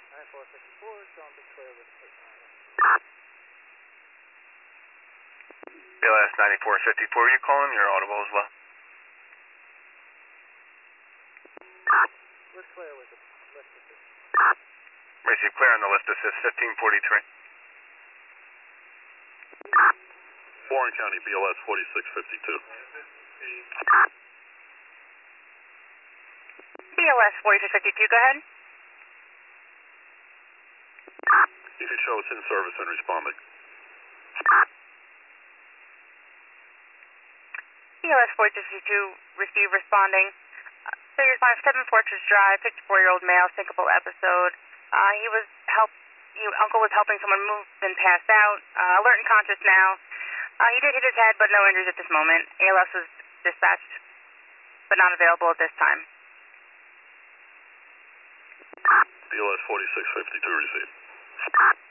9454, John Victoria with BLS 9454, you calling? You're audible as well. We're clear with the lift assist. Receive clear on the lift assist, 1543. Warren County BLS 4652. BLS 4652, go ahead. You can show us in service and responding. BLS 4652, receive responding. Figures 57 Fortress Drive, 54-year-old male, syncopal episode. Uncle was helping someone move and passed out. Alert and conscious now. He did hit his head, but no injuries at this moment. ALS was dispatched, but not available at this time. BLS 4652 received.